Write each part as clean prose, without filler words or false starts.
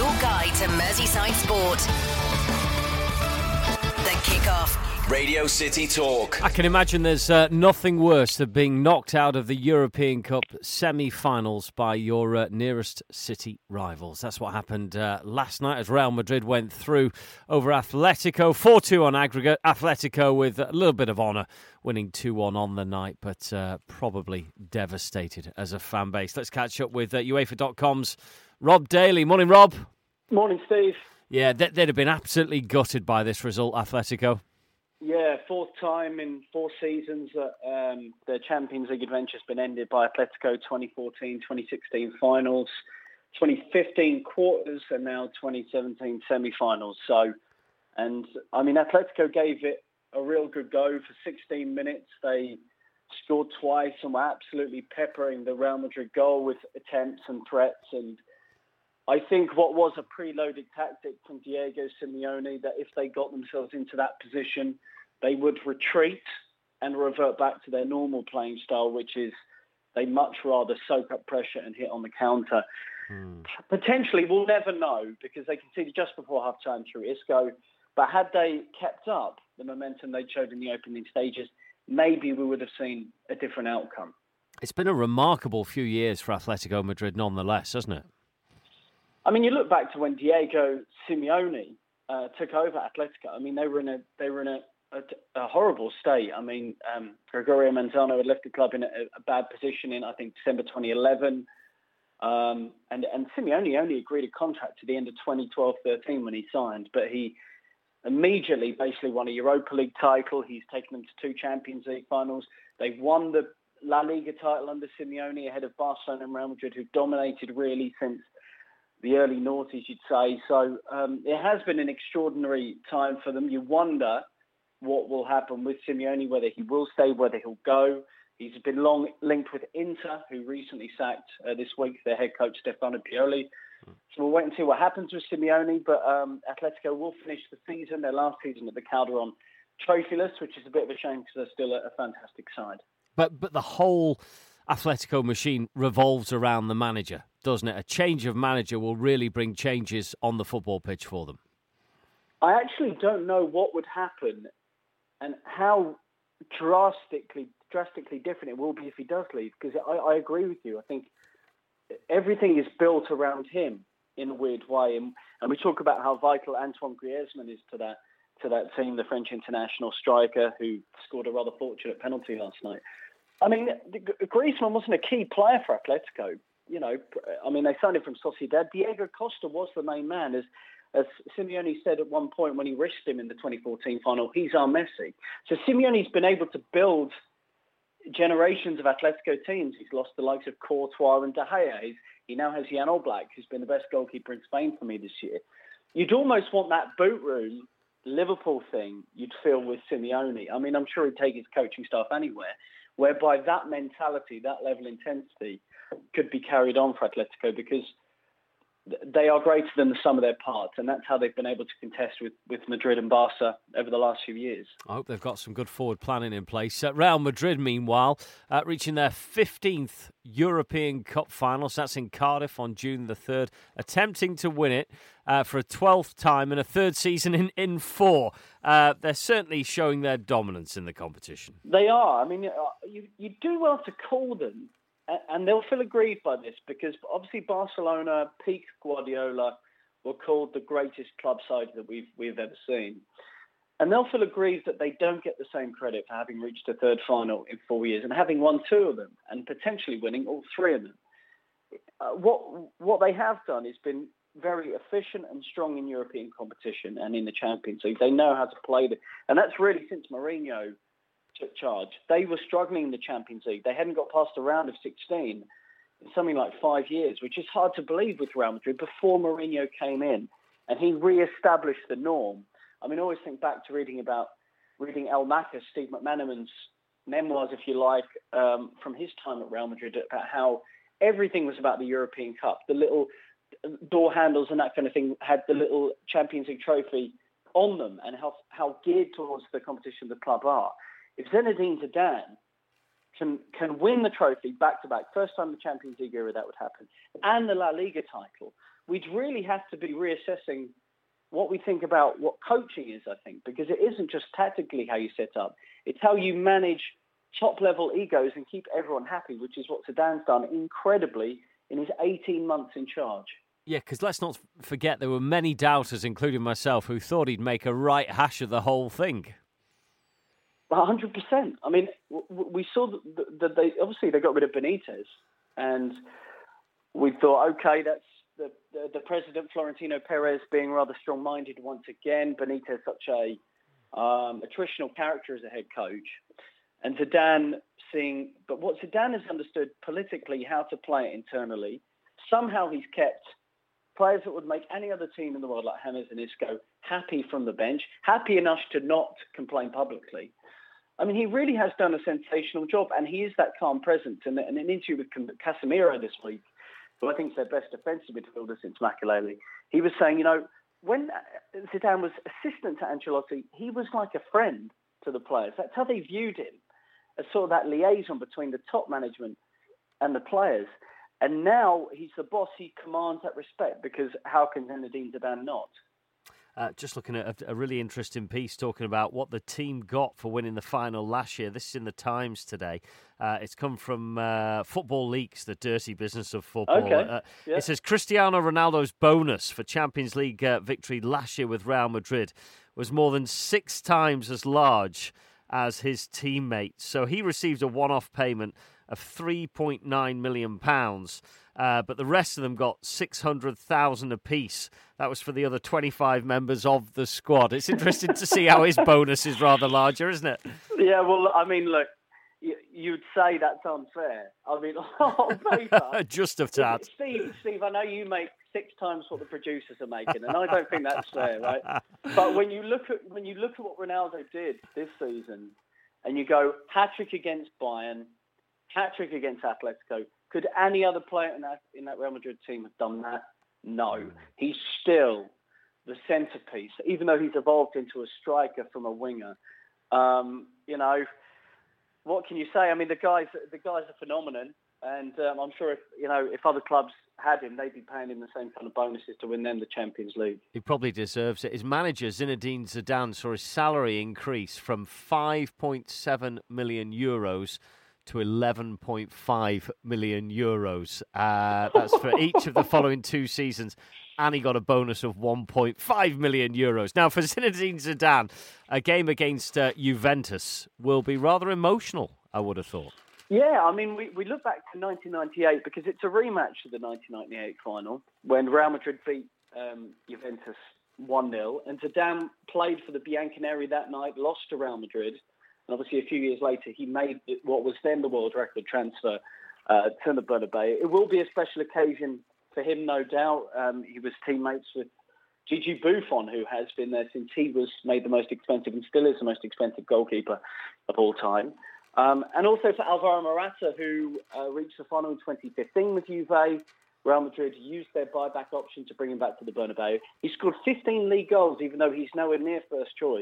guide to Merseyside sport. The Kickoff. Radio City Talk. I can imagine there's nothing worse than being knocked out of the European Cup semi-finals by your nearest city rivals. That's what happened last night as Real Madrid went through over Atletico. 4-2 on aggregate. Atletico with a little bit of honour, winning 2-1 on the night, but probably devastated as a fan base. Let's catch up with UEFA.com's Rob Daly. Morning, Rob. Morning, Steve. Yeah, they'd have been absolutely gutted by this result, Atletico. Yeah, fourth time in 4 seasons that their Champions League adventure's been ended by Atletico. 2014, 2016 finals, 2015 quarters, and now 2017 semi-finals. Atletico gave it a real good go for 16 minutes. They scored twice and were absolutely peppering the Real Madrid goal with attempts and threats. And I think what was a preloaded tactic from Diego Simeone, that if they got themselves into that position, they would retreat and revert back to their normal playing style, which is they much rather soak up pressure and hit on the counter. Potentially, we'll never know, because they conceded just before half-time through Isco. But had they kept up the momentum they showed in the opening stages, maybe we would have seen a different outcome. It's been a remarkable few years for Atletico Madrid nonetheless, hasn't it? I mean, you look back to when Diego Simeone took over Atletico. I mean, they were in a horrible state. I mean, Gregorio Manzano had left the club in a bad position in, I think, December 2011. And Simeone only agreed a contract to the end of 2012-13 when he signed. But he immediately basically won a Europa League title. He's taken them to 2 Champions League finals. They've won the La Liga title under Simeone ahead of Barcelona and Real Madrid, who've dominated really since the early noughties, you'd say. So it has been an extraordinary time for them. You wonder what will happen with Simeone, whether he will stay, whether he'll go. He's been long linked with Inter, who recently sacked this week their head coach, Stefano Pioli. So we'll wait and see what happens with Simeone. But Atletico will finish the season, their last season at the Calderon, trophyless, which is a bit of a shame because they're still a fantastic side. But the whole Atletico machine revolves around the manager, doesn't it? A change of manager will really bring changes on the football pitch for them. I actually don't know what would happen and how drastically different it will be if he does leave, because I agree with you. I think everything is built around him in a weird way. And we talk about how vital Antoine Griezmann is to that team, the French international striker who scored a rather fortunate penalty last night. I mean, Griezmann wasn't a key player for Atletico. You know, I mean, they signed him from Sociedad. Diego Costa was the main man. As Simeone said at one point when he risked him in the 2014 final, he's our Messi. So Simeone's been able to build generations of Atletico teams. He's lost the likes of Courtois and De Gea. He now has Jan Oblak, who's been the best goalkeeper in Spain for me this year. You'd almost want that boot room Liverpool thing you'd feel with Simeone. I mean, I'm sure he'd take his coaching staff anywhere, whereby that mentality, that level of intensity could be carried on for Atletico, because they are greater than the sum of their parts, and that's how they've been able to contest with Madrid and Barca over the last few years. I hope they've got some good forward planning in place. Real Madrid, meanwhile, reaching their 15th European Cup final. So that's in Cardiff on June the 3rd, attempting to win it for a 12th time and a third season in 4. They're certainly showing their dominance in the competition. They are. I mean, you do well to call them, and they'll feel aggrieved by this, because obviously Barcelona, peak Guardiola, were called the greatest club side that we've ever seen. And they'll feel aggrieved that they don't get the same credit for having reached a third final in 4 years and having won 2 of them and potentially winning all 3 of them. What they have done is been very efficient and strong in European competition and in the Champions League. They know how to play it. And that's really since Mourinho took charge. They were struggling in the Champions League. They hadn't got past the round of 16 in something like 5 years, which is hard to believe with Real Madrid, before Mourinho came in and he re-established the norm. I mean, I always think back to reading El Macas, Steve McManaman's memoirs, if you like, from his time at Real Madrid, about how everything was about the European Cup. The little door handles and that kind of thing had the little Champions League trophy on them, and how geared towards the competition the club are. If Zinedine Zidane can win the trophy back-to-back, first time in the Champions League era that would happen, and the La Liga title, we'd really have to be reassessing what we think about what coaching is, I think, because it isn't just tactically how you set up. It's how you manage top-level egos and keep everyone happy, which is what Zidane's done incredibly in his 18 months in charge. Yeah, because let's not forget there were many doubters, including myself, who thought he'd make a right hash of the whole thing. 100%. I mean, we saw that they got rid of Benitez, and we thought, okay, that's the president, Florentino Perez, being rather strong-minded once again. Benitez, such a attritional character as a head coach. And Zidane but what Zidane has understood politically, how to play it internally, somehow he's kept players that would make any other team in the world, like James and Isco, happy from the bench, happy enough to not complain publicly. I mean, he really has done a sensational job, and he is that calm presence. And in an interview with Casemiro this week, who I think is their best defensive midfielder since Makelele, he was saying, when Zidane was assistant to Ancelotti, he was like a friend to the players. That's how they viewed him, as sort of that liaison between the top management and the players. And now he's the boss, he commands that respect, because how can Zinedine Zidane not? Just looking at a really interesting piece talking about what the team got for winning the final last year. This is in the Times today. It's come from Football Leaks, the dirty business of football. Okay. It says Cristiano Ronaldo's bonus for Champions League victory last year with Real Madrid was more than 6 times as large as his teammates. So he received a one-off payment of £3.9 million. But the rest of them got 600,000 apiece. That was for the other 25 members of the squad. It's interesting to see how his bonus is rather larger, isn't it? Yeah, well, I mean, look, you'd say that's unfair. I mean, on paper, just of that. Steve, I know you make 6 times what the producers are making, and I don't think that's fair, right? But when you look at what Ronaldo did this season, and you go hat-trick against Bayern, hat-trick against Atletico, could any other player in that Real Madrid team have done that? No. He's still the centrepiece, even though he's evolved into a striker from a winger. What can you say? I mean, the guy's a phenomenon, and I'm sure if other clubs had him, they'd be paying him the same kind of bonuses to win them the Champions League. He probably deserves it. His manager, Zinedine Zidane, saw his salary increase from €5.7 million to €11.5 million. That's for each of the following 2 seasons. And he got a bonus of €1.5 million. Now, for Zinedine Zidane, a game against Juventus will be rather emotional, I would have thought. Yeah, I mean, we look back to 1998 because it's a rematch of the 1998 final when Real Madrid beat Juventus 1-0. And Zidane played for the Bianconeri that night, lost to Real Madrid. And obviously, a few years later, he made what was then the world record transfer to the Bernabeu. It will be a special occasion for him, no doubt. He was teammates with Gigi Buffon, who has been there since he was made the most expensive and still is the most expensive goalkeeper of all time. And also for Alvaro Morata, who reached the final in 2015 with Juve. Real Madrid used their buyback option to bring him back to the Bernabeu. He scored 15 league goals, even though he's nowhere near first choice.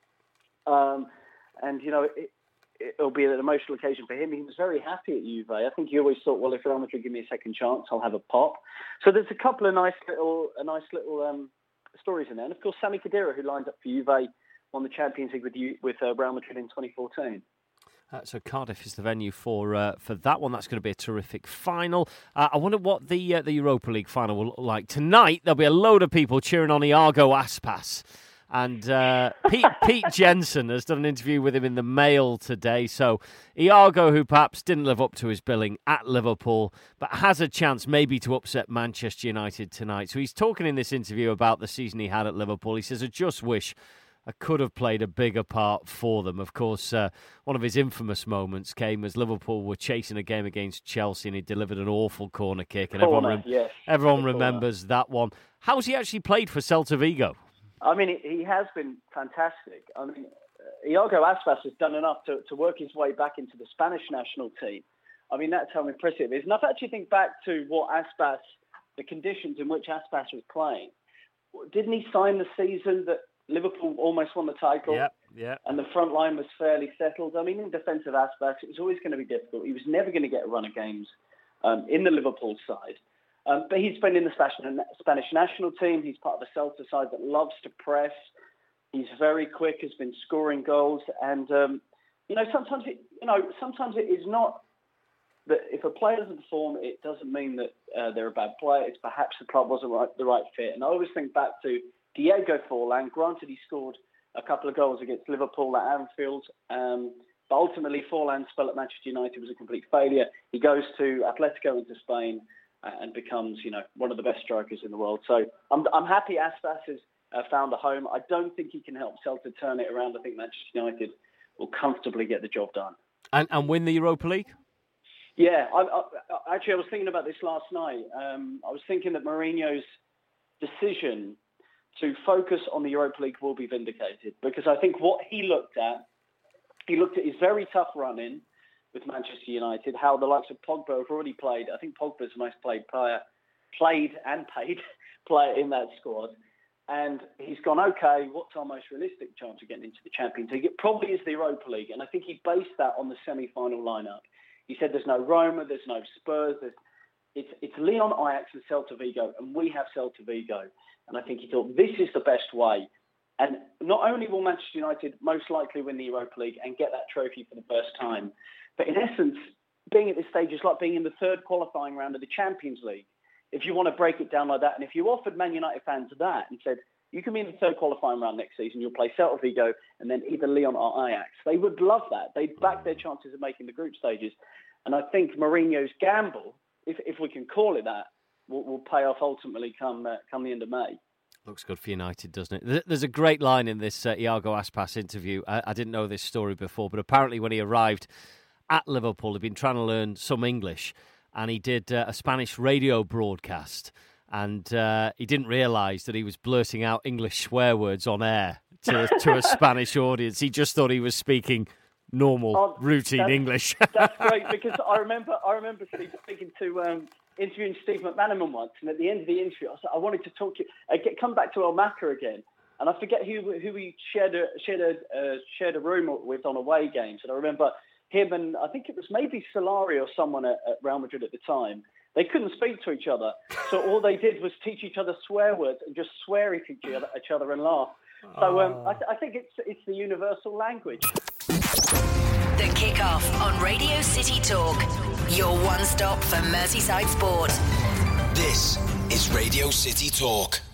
It'll be an emotional occasion for him. He was very happy at Juve. I think he always thought, well, if Real Madrid give me a second chance, I'll have a pop. So there's a couple of nice little stories in there. And of course, Sami Khedira, who lined up for Juve, won the Champions League with Real Madrid in 2014. So Cardiff is the venue for that one. That's going to be a terrific final. I wonder what the Europa League final will look like. Tonight, there'll be a load of people cheering on Iago Aspas. And Pete Jensen has done an interview with him in the Mail today. So Iago, who perhaps didn't live up to his billing at Liverpool, but has a chance maybe to upset Manchester United tonight. So he's talking in this interview about the season he had at Liverpool. He says, I just wish I could have played a bigger part for them. Of course, one of his infamous moments came as Liverpool were chasing a game against Chelsea and he delivered an awful corner kick. And everyone remembers that one. How's he actually played for Celta Vigo? I mean, he has been fantastic. I mean, Iago Aspas has done enough to work his way back into the Spanish national team. I mean, that's how impressive it is. And if I actually think back to the conditions in which Aspas was playing, didn't he sign the season that Liverpool almost won the title? Yeah. And the front line was fairly settled. I mean, in defence of Aspas, it was always going to be difficult. He was never going to get a run of games in the Liverpool side. But he's been in the Spanish national team. He's part of the Celta side that loves to press. He's very quick, has been scoring goals. And, sometimes it is not that if a player doesn't perform, it doesn't mean that they're a bad player. It's perhaps the club wasn't the right fit. And I always think back to Diego Forlan. Granted, he scored a couple of goals against Liverpool at Anfield. But ultimately, Forlan's spell at Manchester United was a complete failure. He goes to Atletico into Spain and becomes, one of the best strikers in the world. So I'm happy Aspas has found a home. I don't think he can help Celta turn it around. I think Manchester United will comfortably get the job done. And win the Europa League? Yeah, I was thinking about this last night. I was thinking that Mourinho's decision to focus on the Europa League will be vindicated, because I think what he looked at his very tough run-in with Manchester United, how the likes of Pogba have already played. I think Pogba's the most paid player in that squad. And he's gone, okay, what's our most realistic chance of getting into the Champions League? It probably is the Europa League. And I think he based that on the semi-final lineup. He said there's no Roma, there's no Spurs, it's Lyon, Ajax and Celta Vigo, and we have Celta Vigo. And I think he thought this is the best way. And not only will Manchester United most likely win the Europa League and get that trophy for the first time, but in essence, being at this stage is like being in the third qualifying round of the Champions League, if you want to break it down like that. And if you offered Man United fans that and said, you can be in the third qualifying round next season, you'll play Celta Vigo and then either Lyon or Ajax, they would love that. They'd back their chances of making the group stages. And I think Mourinho's gamble, if we can call it that, will pay off ultimately come the end of May. Looks good for United, doesn't it? There's a great line in this Iago Aspas interview. I didn't know this story before, but apparently when he arrived at Liverpool, he'd been trying to learn some English, and he did a Spanish radio broadcast, and he didn't realise that he was blurting out English swear words on air to a Spanish audience. He just thought he was speaking normal, routine English. That's great, because I remember speaking to... interviewing Steve McManaman once, and at the end of the interview, I wanted to talk to you, come back to El Maca again, and I forget who we shared a room with on away games, and I remember him and I think it was maybe Solari or someone at Real Madrid at the time. They couldn't speak to each other, so all they did was teach each other swear words and just swear at each other and laugh. So I think it's the universal language. The Kickoff on Radio City Talk, your one stop for Merseyside sport. This is Radio City Talk.